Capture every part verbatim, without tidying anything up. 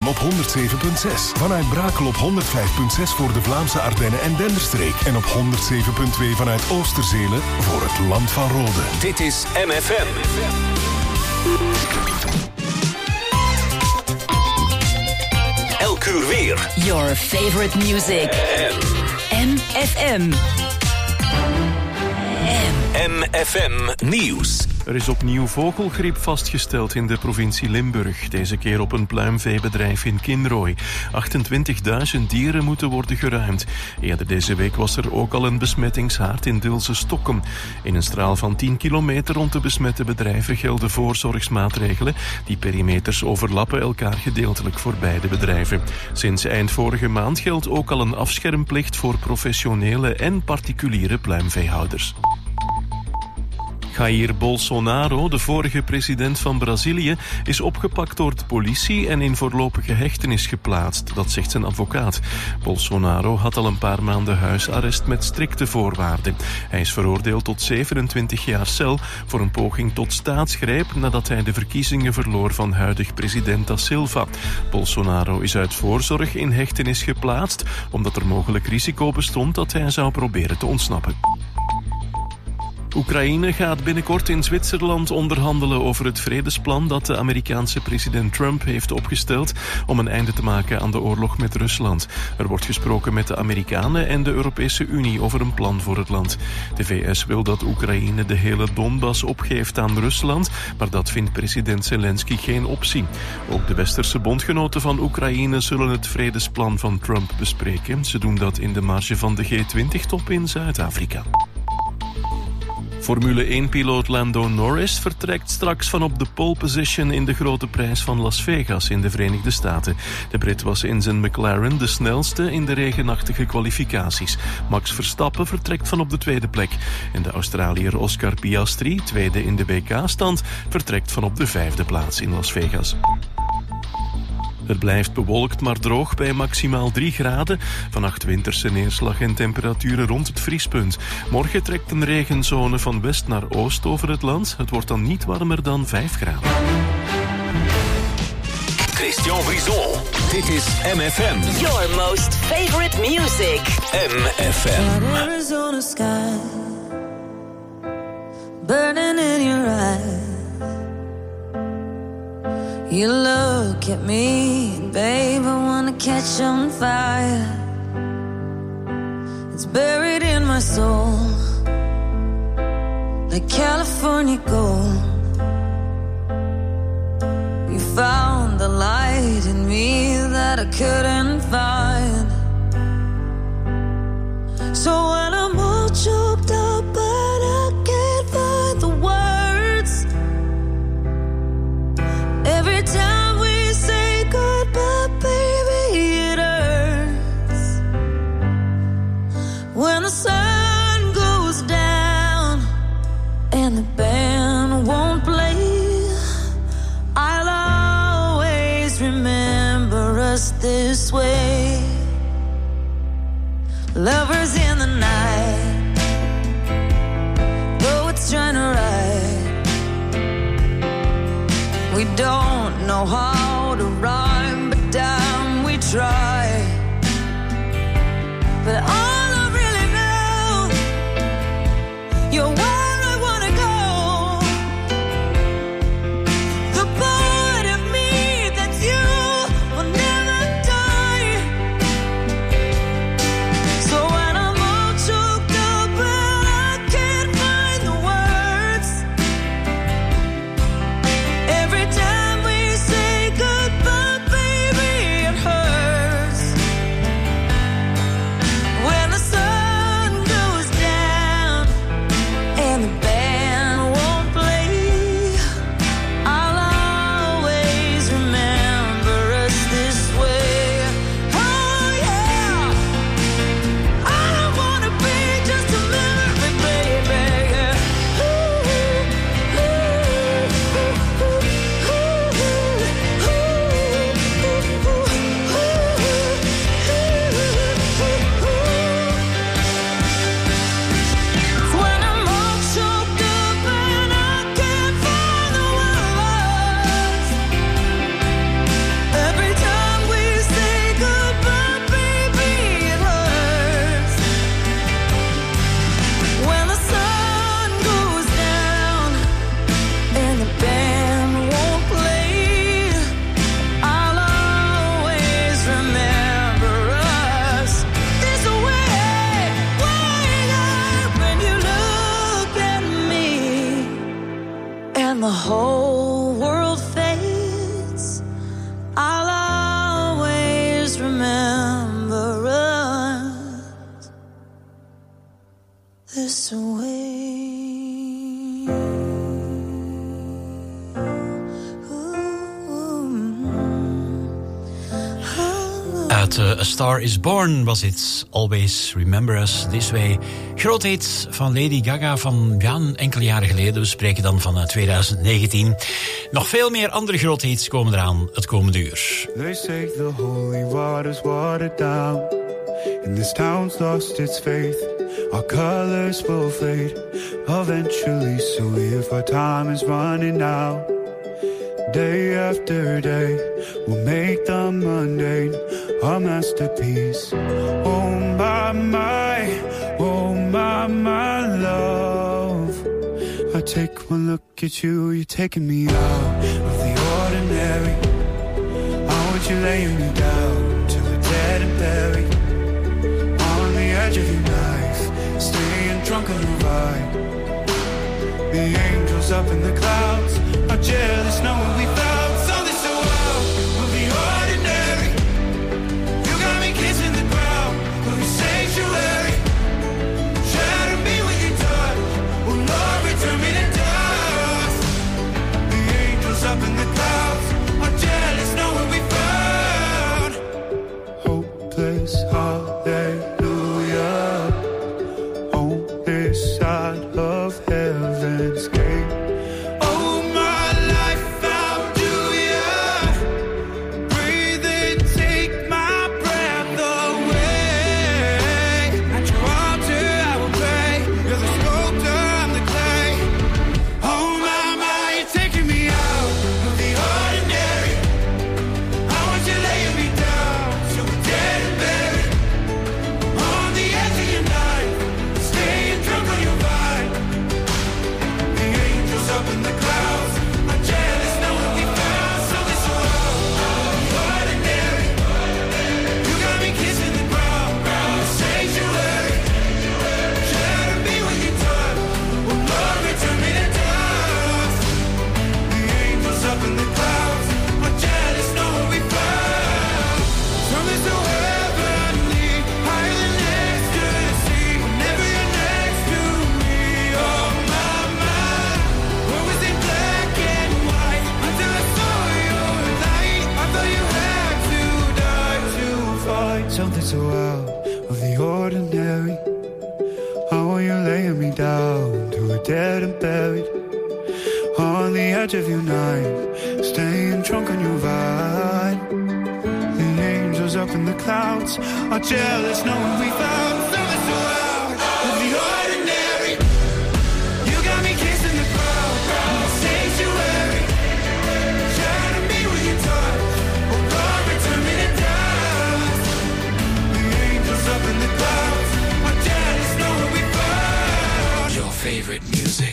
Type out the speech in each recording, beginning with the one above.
op honderd zeven komma zes. Vanuit Brakel op honderd vijf komma zes voor de Vlaamse Ardennen en Denderstreek. En op honderd zeven komma twee vanuit Oosterzelen voor het Land van Rode. Dit is M F M. Elk uur weer. Your favorite music. M F M. M F M Nieuws. Er is opnieuw vogelgriep vastgesteld in de provincie Limburg. Deze keer op een pluimveebedrijf in Kinrooi. achtentwintigduizend dieren moeten worden geruimd. Eerder deze week was er ook al een besmettingshaard in Dilse-Stokken. In een straal van tien kilometer rond de besmette bedrijven gelden voorzorgsmaatregelen. Die perimeters overlappen elkaar gedeeltelijk voor beide bedrijven. Sinds eind vorige maand geldt ook al een afschermplicht voor professionele en particuliere pluimveehouders. Jair Bolsonaro, de vorige president van Brazilië, is opgepakt door de politie en in voorlopige hechtenis geplaatst. Dat zegt zijn advocaat. Bolsonaro had al een paar maanden huisarrest met strikte voorwaarden. Hij is veroordeeld tot zevenentwintig jaar cel voor een poging tot staatsgreep nadat hij de verkiezingen verloor van huidig president Da Silva. Bolsonaro is uit voorzorg in hechtenis geplaatst omdat er mogelijk risico bestond dat hij zou proberen te ontsnappen. Oekraïne gaat binnenkort in Zwitserland onderhandelen over het vredesplan dat de Amerikaanse president Trump heeft opgesteld om een einde te maken aan de oorlog met Rusland. Er wordt gesproken met de Amerikanen en de Europese Unie over een plan voor het land. De V S wil dat Oekraïne de hele Donbass opgeeft aan Rusland, maar dat vindt president Zelensky geen optie. Ook de westerse bondgenoten van Oekraïne zullen het vredesplan van Trump bespreken. Ze doen dat in de marge van de G twintig-top in Zuid-Afrika. Formule één-piloot Lando Norris vertrekt straks van op de pole position in de grote prijs van Las Vegas in de Verenigde Staten. De Brit was in zijn McLaren de snelste in de regenachtige kwalificaties. Max Verstappen vertrekt van op de tweede plek. En de Australiër Oscar Piastri, tweede in de W K-stand, vertrekt van op de vijfde plaats in Las Vegas. Het blijft bewolkt maar droog bij maximaal drie graden. Vannacht winterse neerslag en temperaturen rond het vriespunt. Morgen trekt een regenzone van west naar oost over het land. Het wordt dan niet warmer dan vijf graden. Christian Brison. Dit is M F M. Your most favorite music. M F M. That Arizona sky burning in your eyes. You look at me, babe, I wanna catch on fire. It's buried in my soul, like California gold. You found the light in me that I couldn't find. So when I'm all choked up, but I can't find the words. Every time we say goodbye, baby, it hurts. When the sun goes down and the band won't play, I'll always remember us this way. Lovers in the night, though it's trying to ride. We don't know how to rhyme, but damn, we try. But all I really know, you're where I wanna go. The part of me that's you will never die. So when I'm all choked up and I can't find the words, every time we say the whole world fades, I'll always remember us this way. Uit uh, A Star Is Born was it Always Remember Us This Way. Groot hit van Lady Gaga van ja, enkele jaren geleden. We spreken dan van uh, twintig negentien. Nog veel meer andere grote hits komen eraan het komende uur. They say the holy water's watered down, and this town's lost its faith. Our colors will fade eventually, so if our time is running out, day after day, we'll make the mundane a masterpiece. Oh my, my, oh my, my love. I take one look at you, you're taking me out of the ordinary. I want you laying me down till we're dead and buried, on the edge of your knife, staying drunk on the ride. The angels up in the clouds are jealous knowing we found something so out of the ordinary. You got me kissing the ground of your sanctuary. Shatter me with your touch, oh Lord, return me to dust. The angels up in the clouds are jealous knowing we found hopeless hallelujah on this side of heaven's gate. Something so out of the ordinary. How are you laying me down to a dead and buried, on the edge of your knife, staying drunk on your ride. The angels up in the clouds are jealous knowing we found something so out of the ordinary. You got me kissing the ground, the sanctuary. Shatter me with your touch, oh God, return me to dust. The angels up in the clouds are jealous knowing we found your favorite music.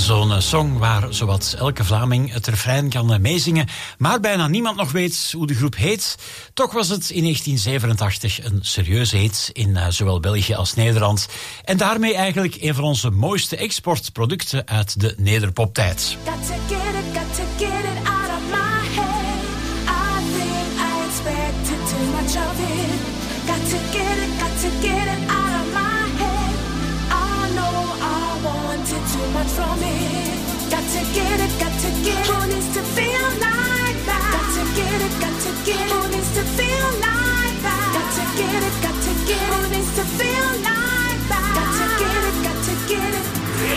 Zo'n uh, song waar zowat elke Vlaming het refrein kan uh, meezingen, maar bijna niemand nog weet hoe de groep heet. Toch was het in negentien zevenentachtig een serieuze hit in uh, zowel België als Nederland. En daarmee eigenlijk een van onze mooiste exportproducten uit de nederpoptijd. Got to get it, got to get it out of my head. I think I expected too much of it. Got to get it, got to get it out of my head. I know I wanted too much from it. Got to get it, got to get it. Who needs to feel like that? Got to get it, got to get it. Who needs to feel like that? Got to get it, got to get it. Who needs to feel like that? Got to get it, got to get it.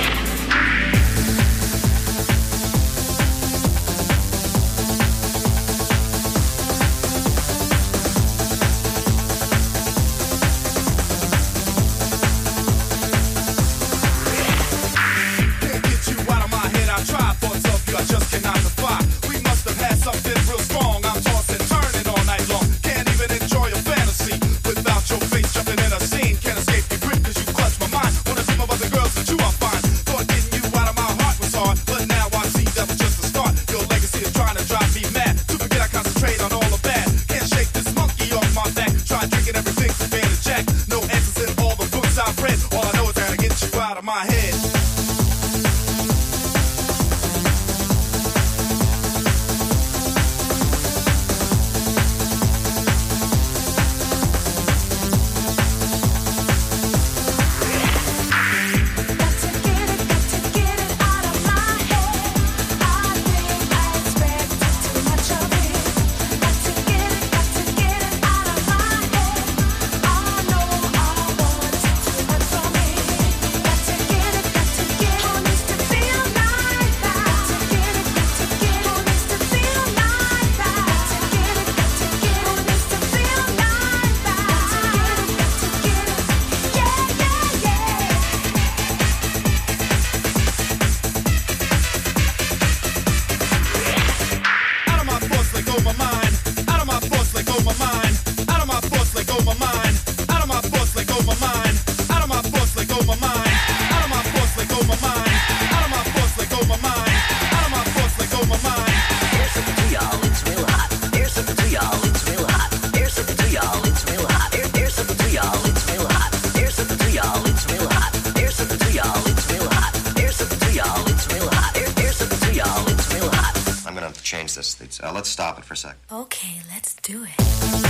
Uh, let's stop it for a sec. Okay, let's do it.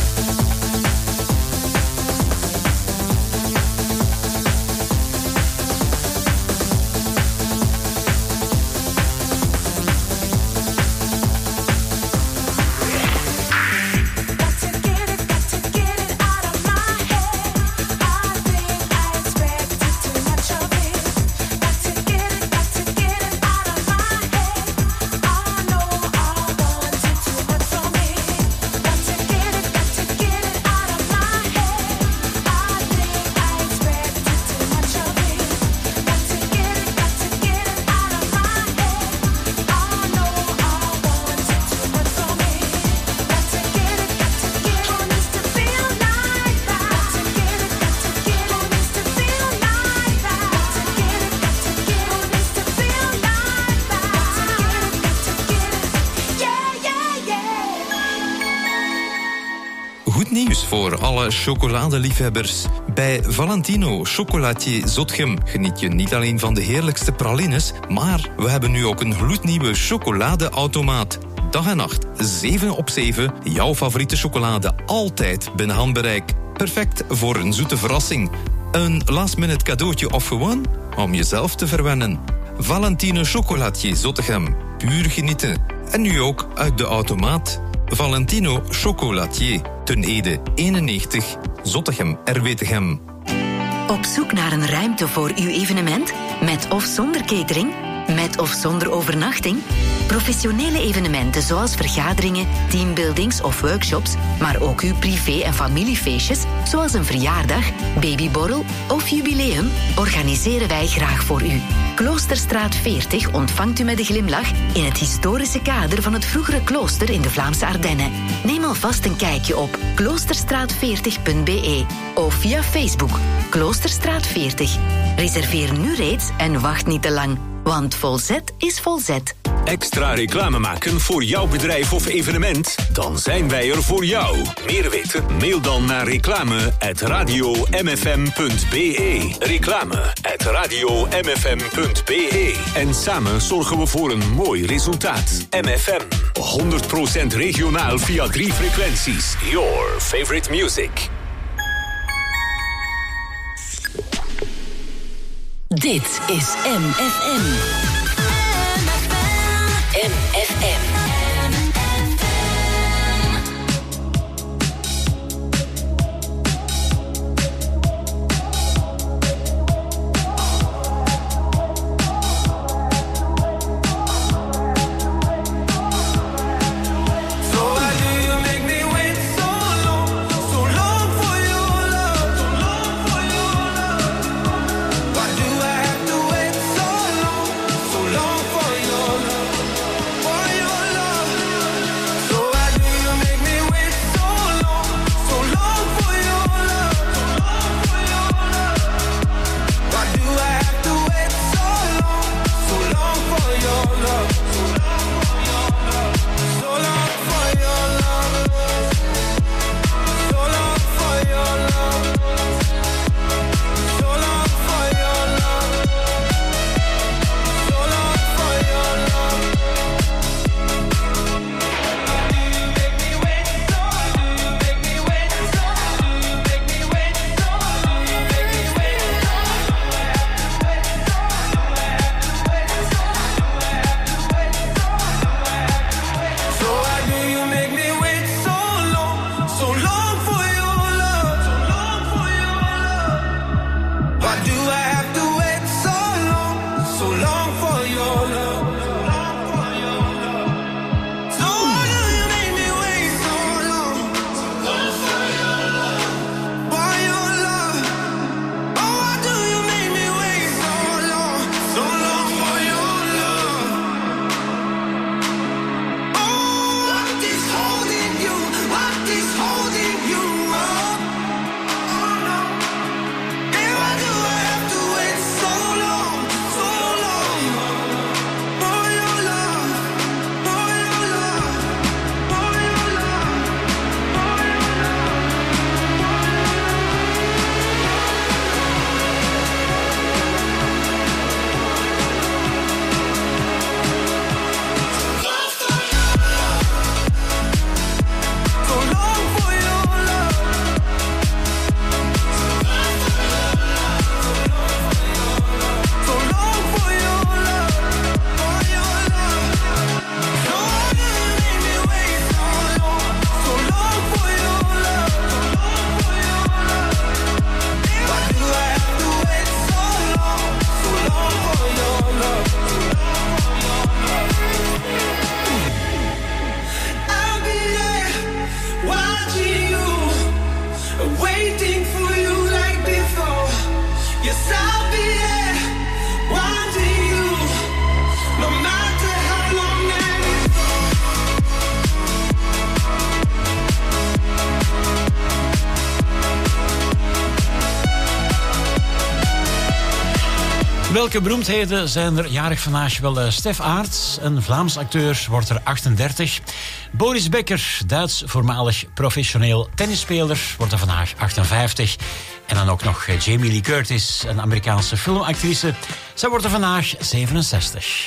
Voor alle chocoladeliefhebbers. Bij Valentino Chocolatier Zotgem geniet je niet alleen van de heerlijkste pralines, maar we hebben nu ook een gloednieuwe chocoladeautomaat. Dag en nacht, zeven op zeven, jouw favoriete chocolade altijd binnen handbereik. Perfect voor een zoete verrassing. Een last-minute cadeautje of gewoon om jezelf te verwennen. Valentino Chocolatier Zottegem. Puur genieten. En nu ook uit de automaat. Valentino Chocolatier. Ten Ede eenennegentig, Zottegem, R W Tegem. Op zoek naar een ruimte voor uw evenement? Met of zonder catering? Met of zonder overnachting? Professionele evenementen zoals vergaderingen, teambuildings of workshops, maar ook uw privé- en familiefeestjes, zoals een verjaardag, babyborrel of jubileum, organiseren wij graag voor u. Kloosterstraat veertig ontvangt u met een glimlach in het historische kader van het vroegere klooster in de Vlaamse Ardennen. Neem alvast een kijkje op kloosterstraat veertig punt b e of via Facebook Kloosterstraat veertig. Reserveer nu reeds en wacht niet te lang, want vol Z is vol zet. Extra reclame maken voor jouw bedrijf of evenement? Dan zijn wij er voor jou. Meer weten? Mail dan naar reclame at radio m f m punt b e. Reclame at radio m f m punt b e. En samen zorgen we voor een mooi resultaat. M F M, honderd procent regionaal via drie frequenties. Your favorite music. Dit is M F M. M F M. Welke beroemdheden zijn er jarig vandaag? Wel, uh, Stef Aarts, een Vlaams acteur, wordt er achtendertig. Boris Becker, Duits voormalig professioneel tennisspeler, wordt er vandaag achtenvijftig. En dan ook nog Jamie Lee Curtis, een Amerikaanse filmactrice. Zij wordt er vandaag zevenenzestig.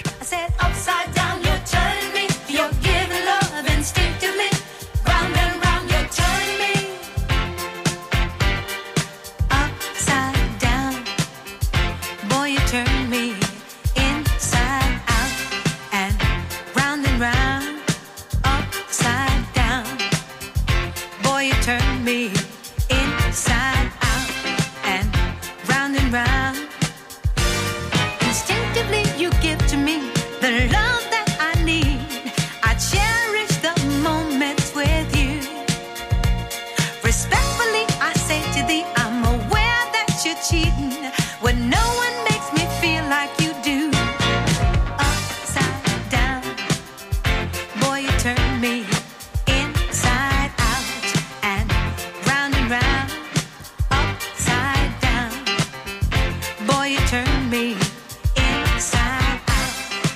Boy, you turn me inside out.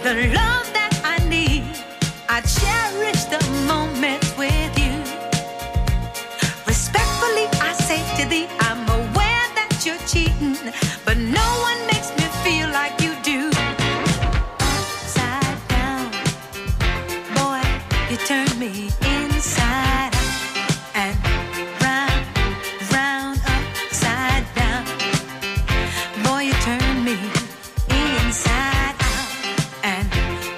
the love that I need. I cherish the moments with you. Respectfully, I say to thee, I'm aware that you're cheating, but no one makes me feel like you do. Upside down, boy, you turn me inside out and round, round, upside down. Boy, you turn me inside out and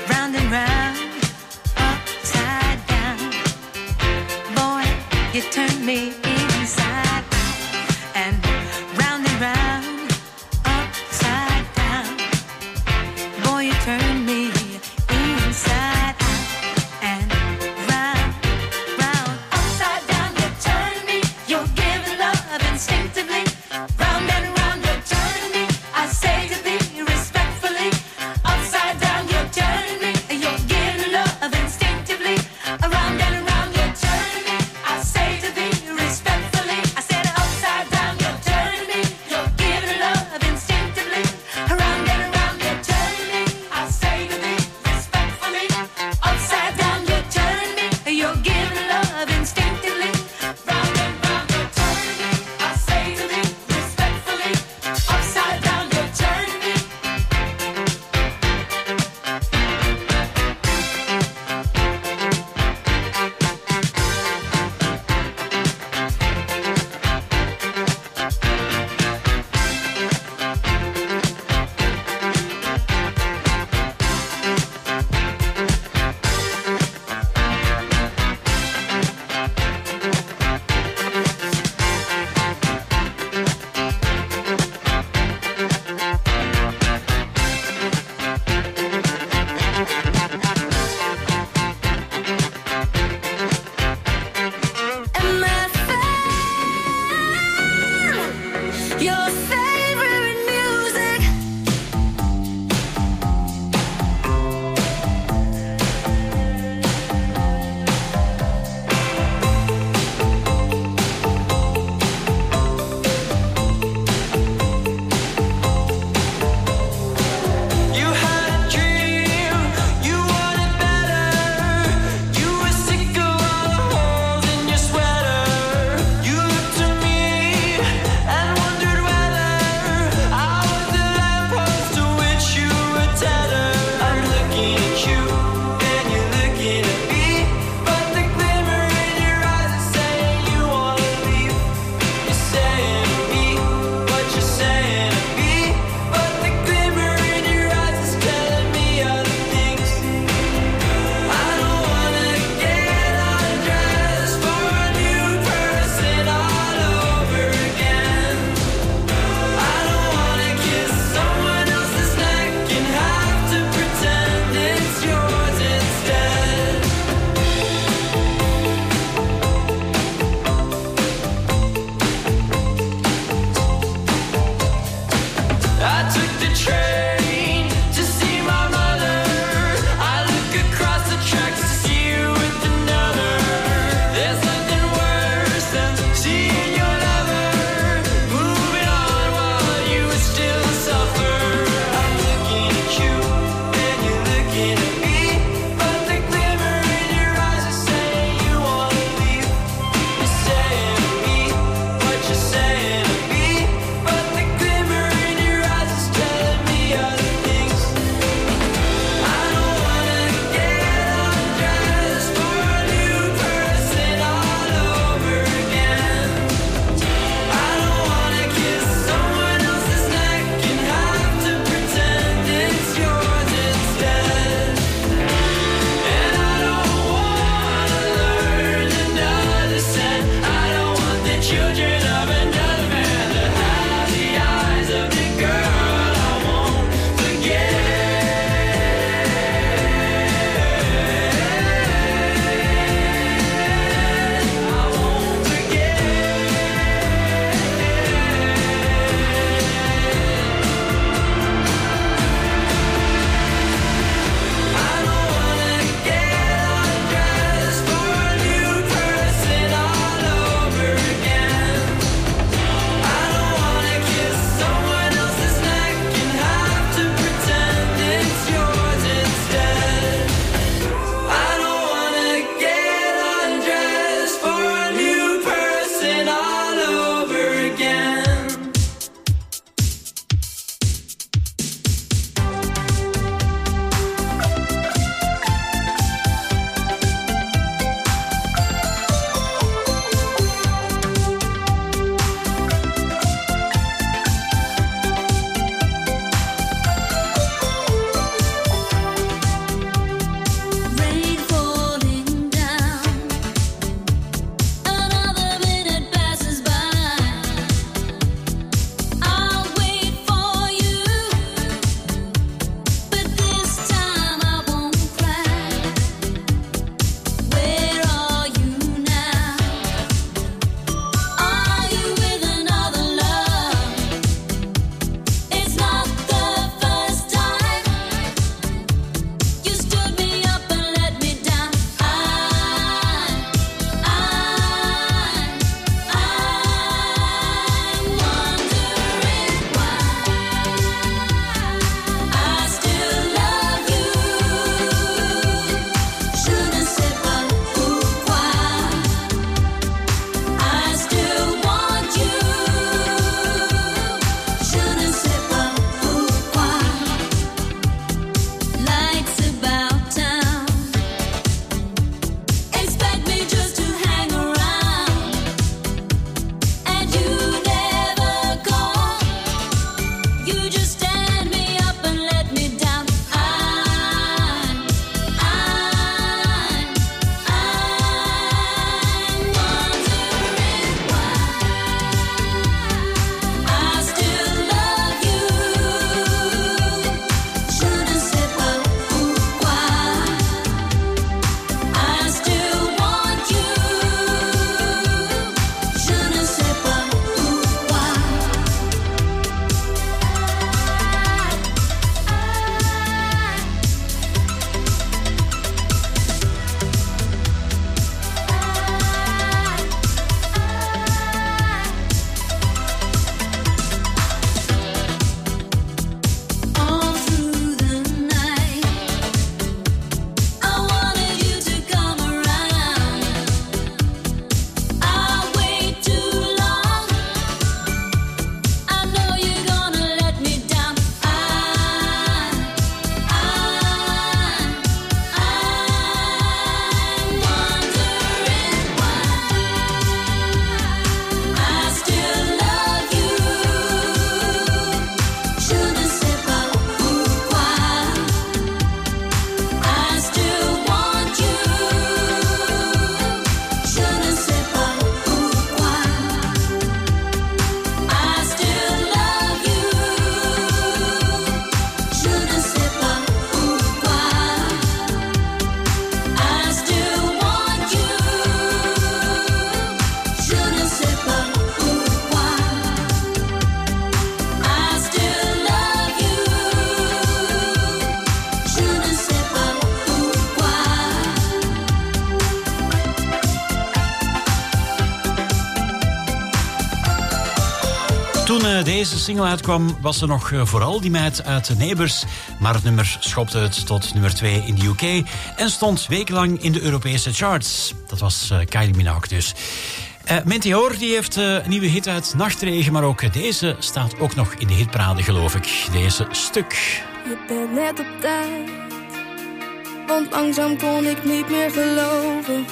uh, deze single uitkwam, was er nog uh, vooral die meid uit de Neighbours. Maar het nummer schopte het tot nummer twee in de U K en stond wekenlang in de Europese charts. Dat was uh, Kylie Minogue dus. Uh, Meteor die heeft uh, een nieuwe hit uit Nachtregen, maar ook deze staat ook nog in de hitparade, geloof ik. Deze Stuk. Je bent net op tijd, want langzaam kon ik niet meer geloven.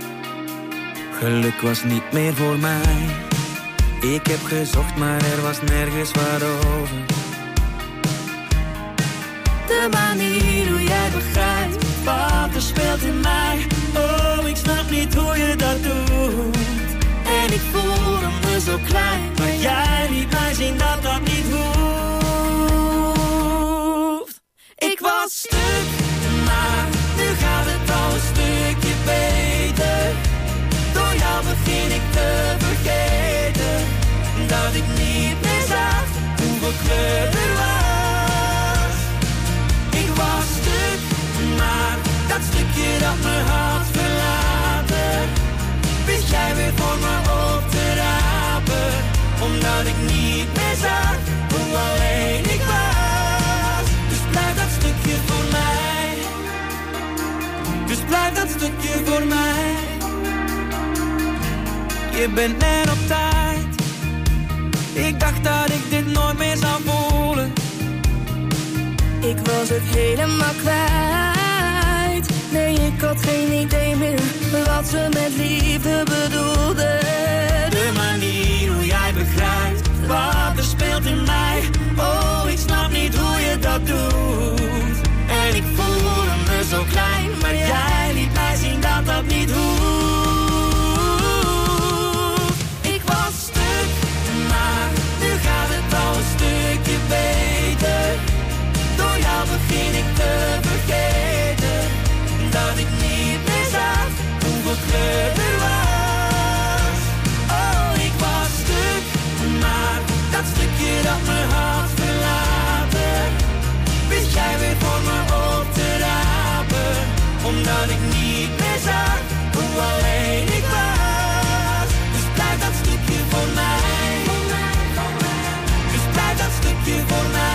Geluk was niet meer voor mij. Ik heb gezocht, maar er was nergens wat over. De manier hoe jij begrijpt wat er speelt in mij. Oh, ik snap niet hoe je dat doet. En ik voelde me zo klein, maar jij liet mij zien dat dat niet hoeft. Ik was stuk, maar nu gaat het al een stukje beter. Door jou begin ik te vergeten dat ik niet meer zag hoeveel kleur er was. Ik was stuk, maar dat stukje dat me had verlaten, wist jij weer voor me op te rapen. Omdat ik niet meer zag hoe alleen ik was. Dus blijf dat stukje voor mij. Dus blijf dat stukje voor mij. Je bent net op tijd. Ik dacht dat ik dit nooit meer zou voelen. Ik was het helemaal kwijt. Nee, ik had geen idee meer wat ze met liefde bedoelde. De manier hoe jij begrijpt wat er speelt in mij. Oh, ik snap niet hoe je dat doet. En ik voelde me zo klein, maar jij liet mij zien dat dat niet hoeft. Ik was stuk, maar nu gaat het al een stukje beter. Door jou begin ik te vergeten dat ik niet meer zag hoeveel kleur er was. Oh, ik was stuk, maar dat stukje dat me had verlaten, wist jij weer voor me op te rapen. Omdat ik niet meer zag hoe alleen ik was. Dus blijf dat stukje voor mij. Dus blijf dat stukje voor mij.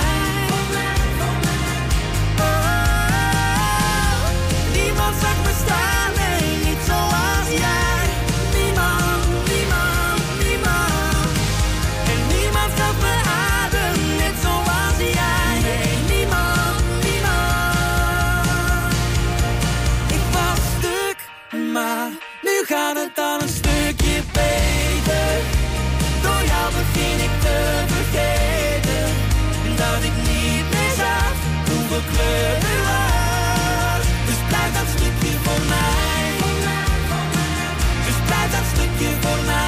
Zag me staan, nee, niet zoals jij. Niemand, niemand, niemand. En niemand gaf me adem, net zoals jij. Nee, niemand, niemand. Ik was stuk, maar nu gaat het al een stukje beter. Door jou begin ik te vergeten dat ik niet meer zag hoeveel kleur er was. Blijf dat stukje voor mij. Dus blijf dat stukje voor mij.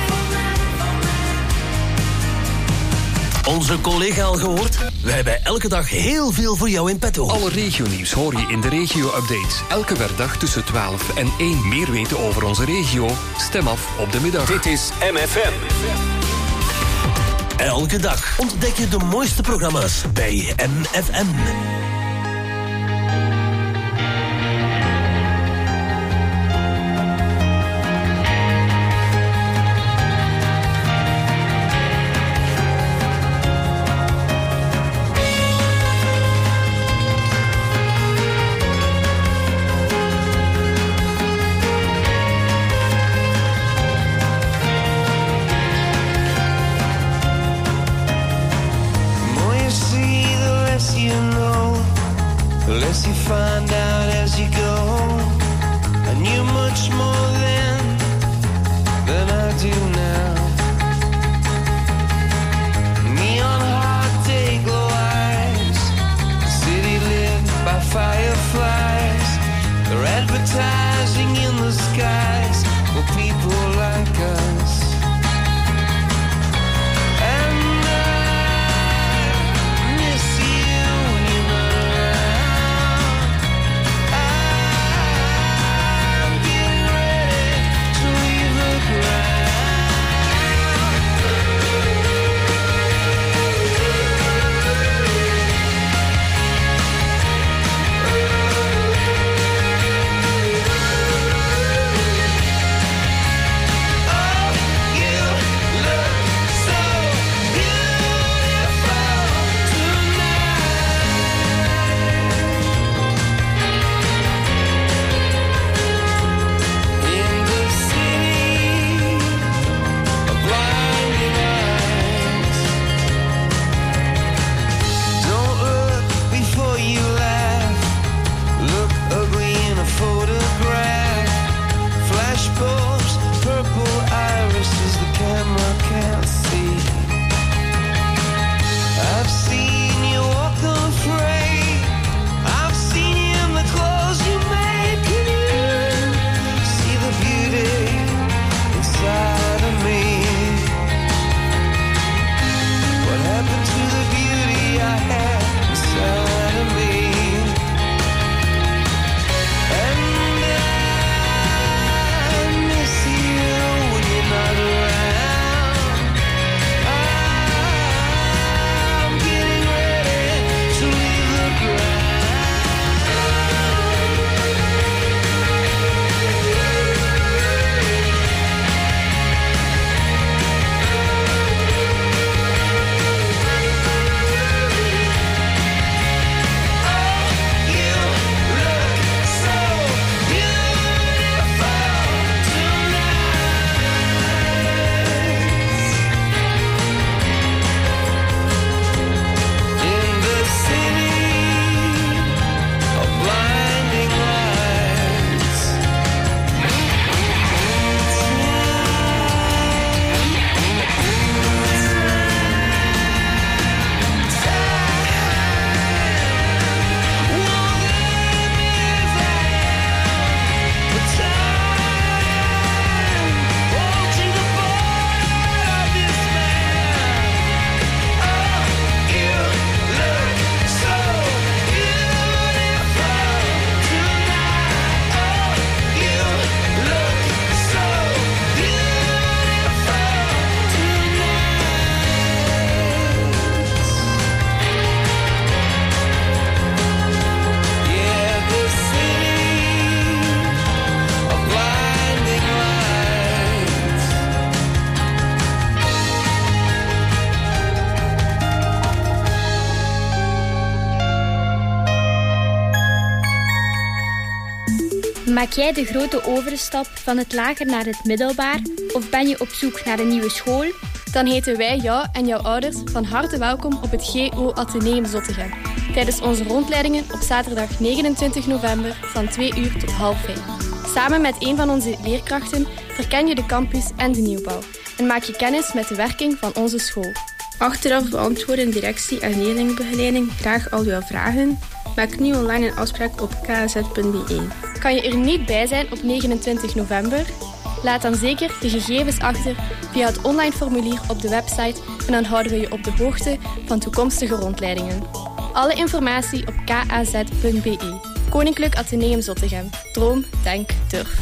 Onze collega al gehoord? Wij hebben elke dag heel veel voor jou in petto. Alle regionieuws hoor je in de regio-updates. Elke werkdag tussen twaalf en één. Meer weten over onze regio? Stem af op de middag. Dit is M F M. Elke dag ontdek je de mooiste programma's bij M F M. Find out as you go, I knew much more then than I do now. Neon heart, day glow eyes, city lit by fireflies. They're advertising in the skies for people like us. And I miss you when you're not around. Maak jij de grote overstap van het lager naar het middelbaar? Of ben je op zoek naar een nieuwe school? Dan heten wij jou en jouw ouders van harte welkom op het G O Atheneum Zottegem. Tijdens onze rondleidingen op zaterdag negenentwintig november van twee uur tot half vijf. Samen met een van onze leerkrachten verken je de campus en de nieuwbouw. En maak je kennis met de werking van onze school. Achteraf beantwoorden directie en leerlingbegeleiding graag al jouw vragen. Maak nu online een afspraak op k a z punt b e. Kan je er niet bij zijn op negenentwintig november? Laat dan zeker je gegevens achter via het online formulier op de website en dan houden we je op de hoogte van toekomstige rondleidingen. Alle informatie op k a z punt b e. Koninklijk Atheneum Zottegem. Droom, denk, durf.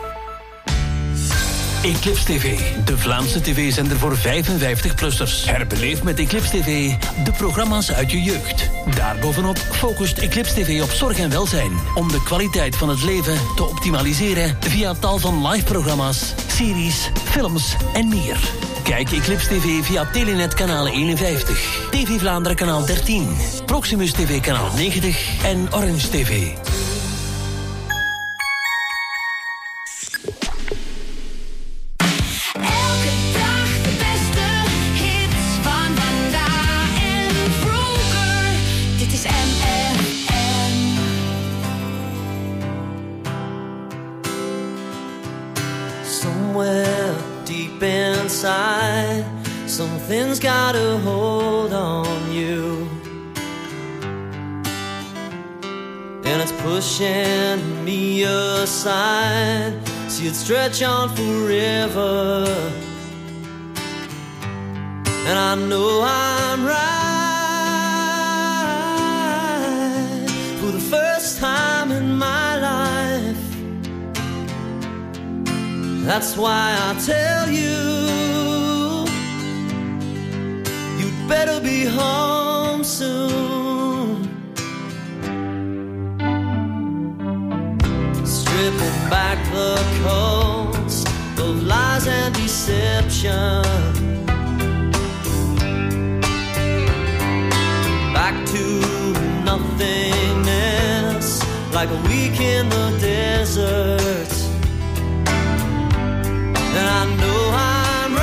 Eclipse T V, de Vlaamse tv-zender voor vijfenvijftig-plussers. Herbeleef met Eclipse T V de programma's uit je jeugd. Daarbovenop focust Eclipse T V op zorg en welzijn, om de kwaliteit van het leven te optimaliseren via tal van live-programma's, series, films en meer. Kijk Eclipse T V via Telenet kanaal eenenvijftig, T V Vlaanderen kanaal dertien, Proximus T V kanaal negentig en Orange T V. Something's got a hold on you, and it's pushing me aside. See it stretch on forever, and I know I'm right for the first time in my life. That's why I tell you, better be home soon. Stripping back the coats of lies and deception, back to nothingness, like a week in the desert. And I know I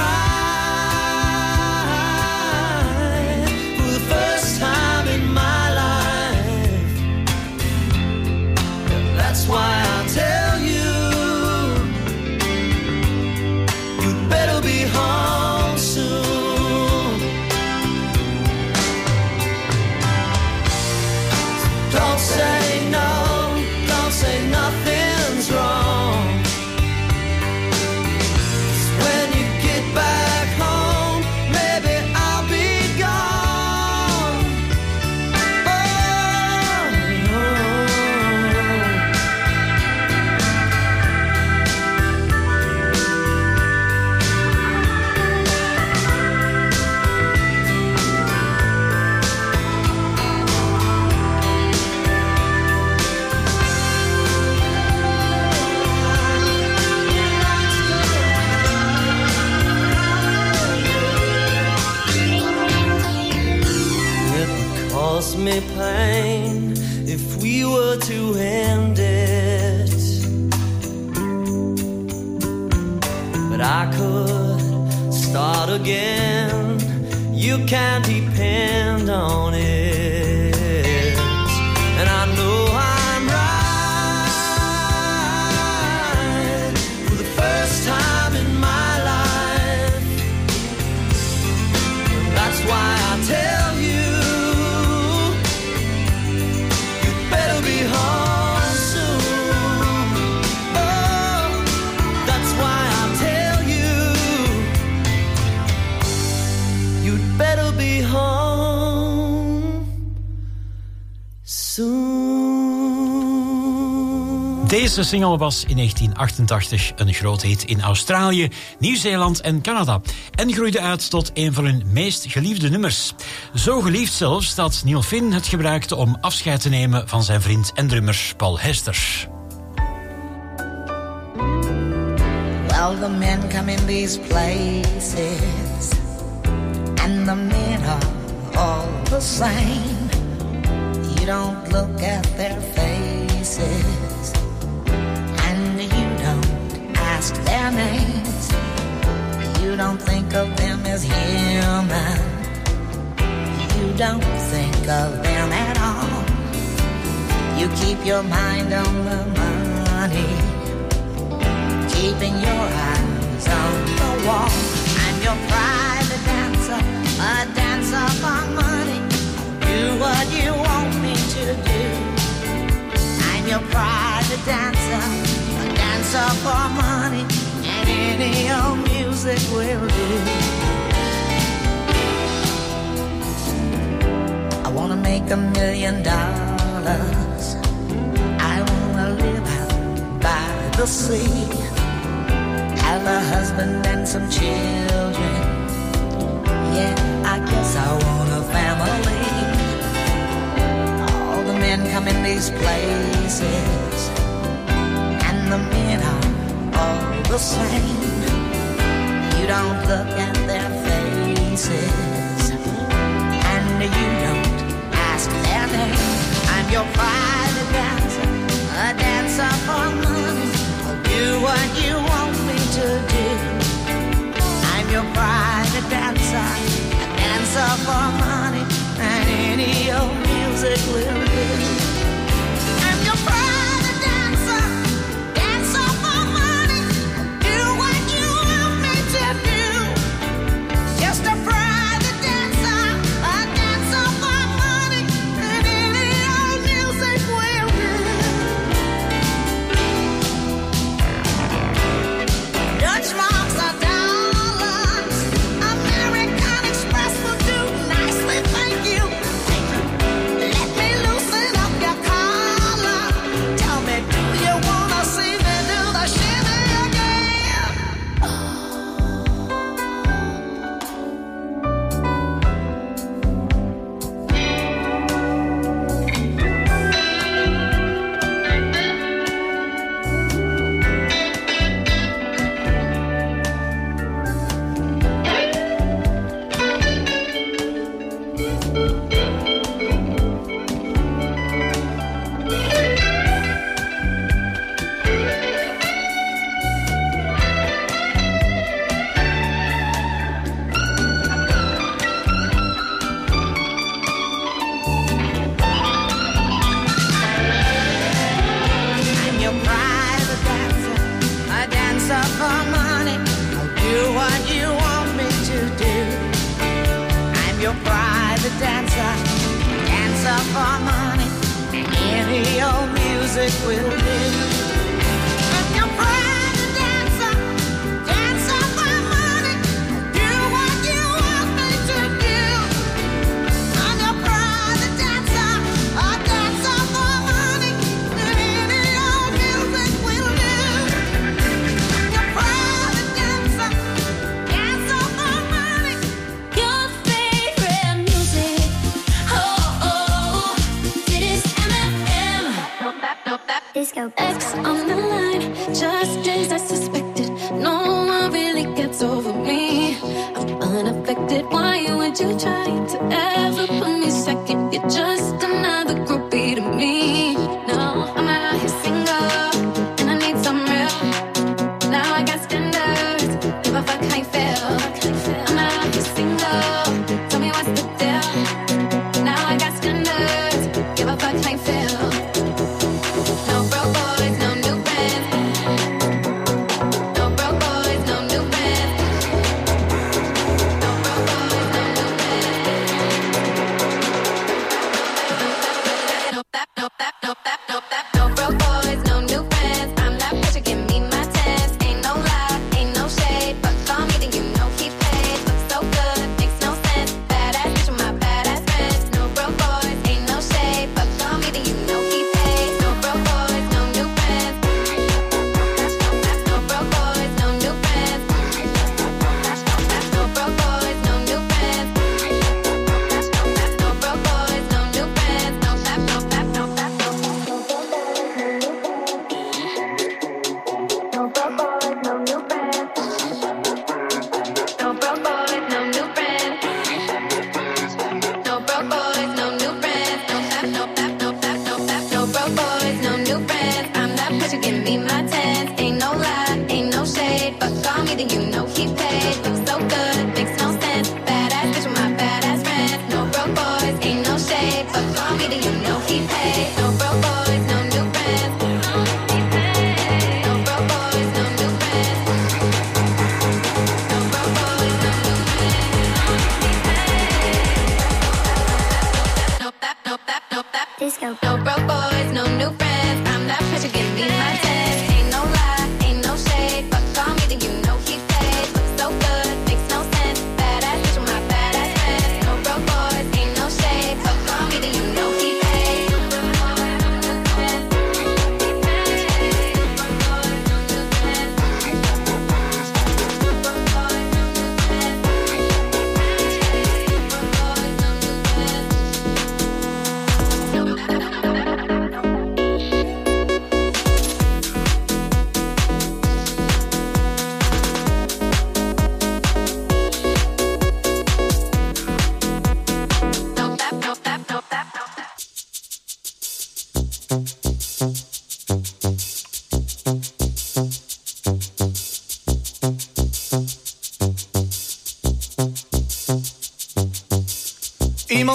why I tell you, you'd better be home soon. Don't say no, don't say nothing's wrong. When you get back home, maybe I'll be gone. Oh, oh. Me pain if we were to end it, but I could start again. You can depend on it, and I know I'm right for the first time in my life. That's why I tell you, be home soon. Oh, that's why I tell you, you'd better be home soon. Deze single was in negentien achtentachtig een groot hit in Australië, Nieuw-Zeeland en Canada en groeide uit tot een van hun meest geliefde nummers. Zo geliefd zelfs dat Neil Finn het gebruikte om afscheid te nemen van zijn vriend en drummer Paul Hester. Well, the men come in these places and the men are all the same. You don't look at their faces their names. You don't think of them as human. You don't think of them at all. You keep your mind on the money, keeping your eyes on the wall. I'm your private dancer, a dancer for money. Do what you want me to do. I'm your private dancer, a dancer for money, and any old music will do. I wanna make a million dollars. I wanna live out by the sea, have a husband and some children. Yeah, I guess I want a family. All the men come in these places, and the men are all the same. You don't look at their faces, and you don't ask their name. I'm your private dancer, a dancer for money. I'll do what you want me to do. I'm your private dancer, a dancer for money, and any old music will do. I'm your private dancer, dancer for money. Do what you want me to do. Just a private dancer, a dancer for money, and any old music will do. Dutch marks are dollars, American Express will do nicely, thank you. Let me loosen up your collar. Tell me, do you wanna see me do the shimmy again? I'm your private dancer, a dancer for money. I'll do what you want me to do. I'm your private dancer, dancer for money, and any old music will do. I'm your private dancer, dancer for money. Do what you want me to do. I'm your private dancer, a dancer for money, and any old music will do. I'm your private dancer, dancer for money. Your favorite music. Oh, oh, it is M F M. Disco X on the line, just as I suspected. No one really gets over me. I'm unaffected. Why would you try to ever put me second? You're just another groupie to me. No, I'm out here single, and I need some real. Now I got standards. Give a fuck how you feel. I'm out here single. Tell me what's the deal. Now I got standards. Give a fuck how you feel. No broke boys, no new friends. No broke boys, no new friends. No broke boys, no new friends. No that, no that, no that.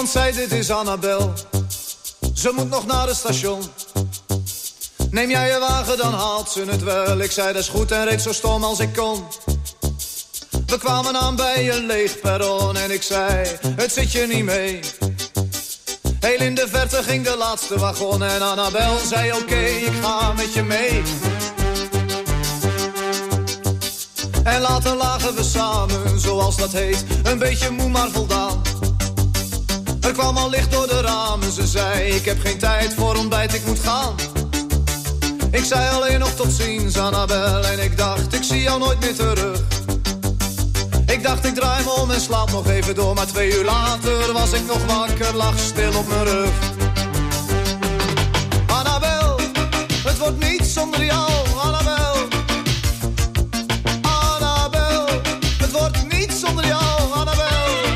Iemand zei dit is Annabel, ze moet nog naar het station. Neem jij je wagen, dan haalt ze het wel. Ik zei dat is goed en reed zo stom als ik kon. We kwamen aan bij een leeg perron en ik zei, het zit je niet mee. Heel in de verte ging de laatste wagon en Annabel zei oké, okay, ik ga met je mee. En later lagen we samen, zoals dat heet, een beetje moe maar voldaan. Er kwam al licht door de ramen, ze zei, ik heb geen tijd voor ontbijt, ik moet gaan. Ik zei alleen nog tot ziens, Annabel, en ik dacht, ik zie jou nooit meer terug. Ik dacht, ik draai me om en slaap nog even door, maar twee uur later was ik nog wakker, lag stil op mijn rug. Annabel, het wordt niet zonder jou, Annabel. Annabel, het wordt niet zonder jou, Annabel.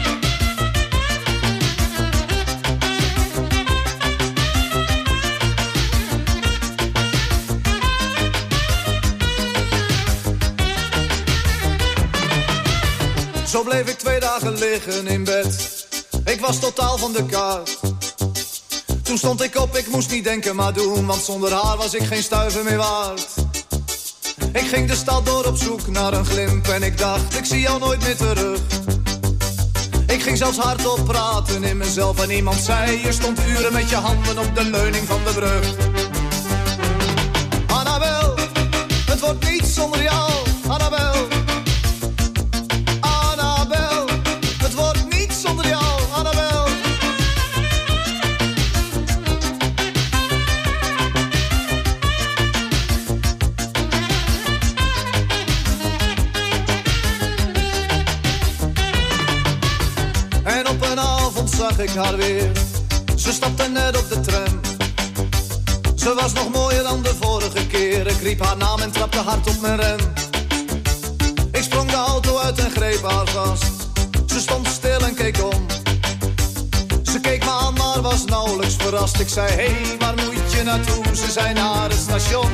Zo bleef ik twee dagen liggen in bed. Ik was totaal van de kaart. Toen stond ik op, ik moest niet denken maar doen, want zonder haar was ik geen stuiver meer waard. Ik ging de stad door op zoek naar een glimp en ik dacht, ik zie jou nooit meer terug. Ik ging zelfs hardop praten in mezelf en iemand zei, je stond uren met je handen op de leuning van de brug. Annabel, het wordt niet zonder jou, Annabel. Zag ik haar weer, ze stapte net op de tram. Ze was nog mooier dan de vorige keer. Ik riep haar naam en trapte hard op mijn rem. Ik sprong de auto uit en greep haar vast. Ze stond stil en keek om. Ze keek me aan maar was nauwelijks verrast. Ik zei, hé, hey, waar moet je naartoe? Ze zei, naar het station.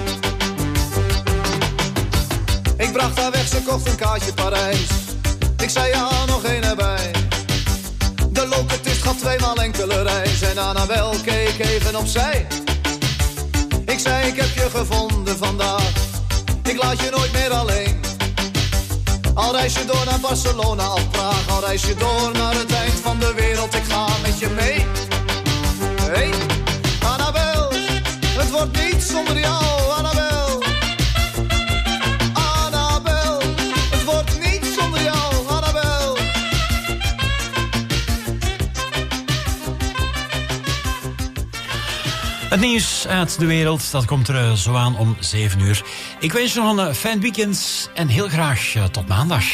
Ik bracht haar weg, ze kocht een kaartje Parijs. Ik zei, ja, nog één erbij. De locatist gaf tweemaal enkele reis en Annabel keek even opzij. Ik zei, ik heb je gevonden vandaag, ik laat je nooit meer alleen. Al reis je door naar Barcelona of Praag, al reis je door naar het eind van de wereld, ik ga met je mee. Hey, Annabel, het wordt niet zonder jou, Annabel. Annabel, het wordt niet zonder jou, Annabel. Het nieuws uit de wereld, dat komt er uh, zo aan om zeven uur. Ik wens je nog een uh, fijn weekend en heel graag uh, tot maandag.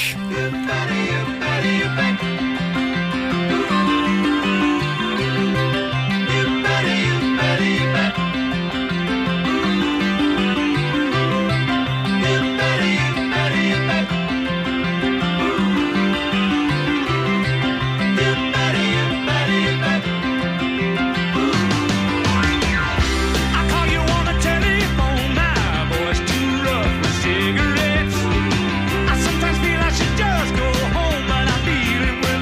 Cigarettes. I sometimes feel I should just go home, but I'm dealing with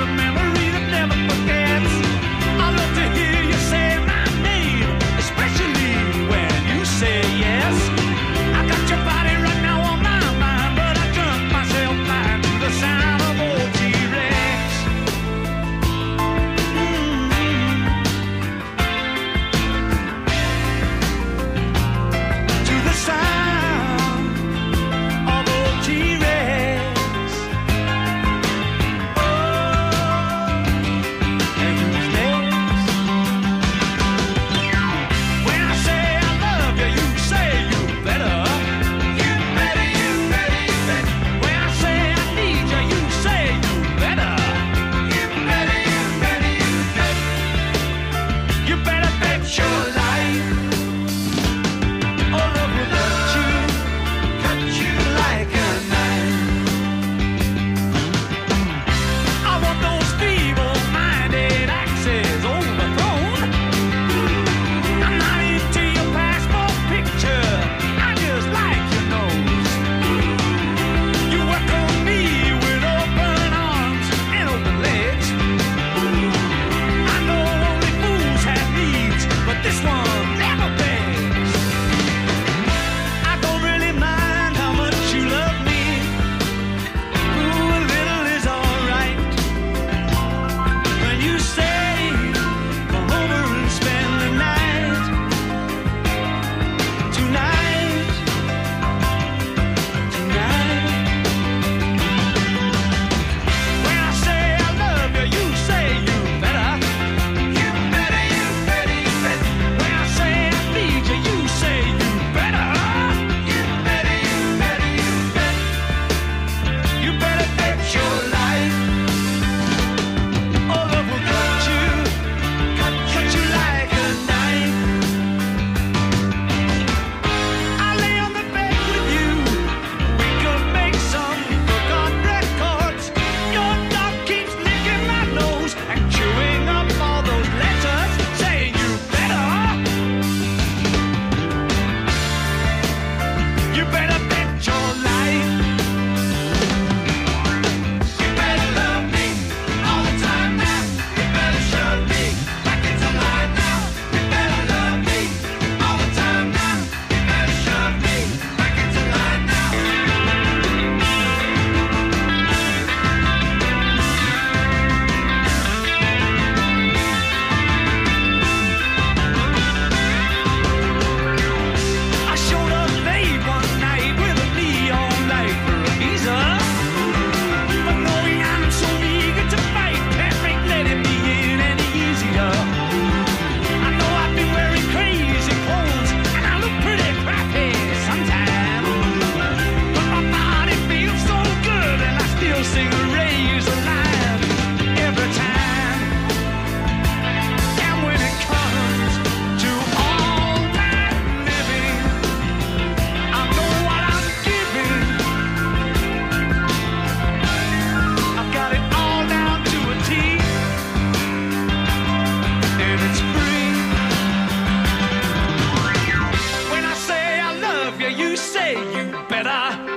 you say you better